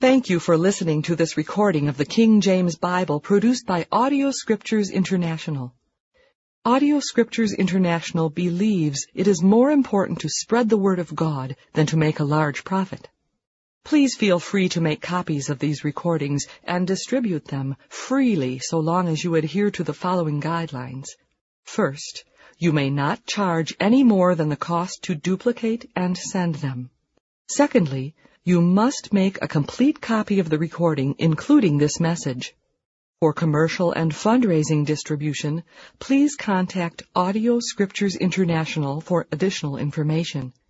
Thank you for listening to this recording of the King James Bible produced by Audio Scriptures International. Audio Scriptures International believes it is more important to spread the Word of God than to make a large profit. Please feel free to make copies of these recordings and distribute them freely so long as you adhere to the following guidelines. First, you may not charge any more than the cost to duplicate and send them. Secondly, you must make a complete copy of the recording, including this message. For commercial and fundraising distribution, please contact Audio Scriptures International for additional information.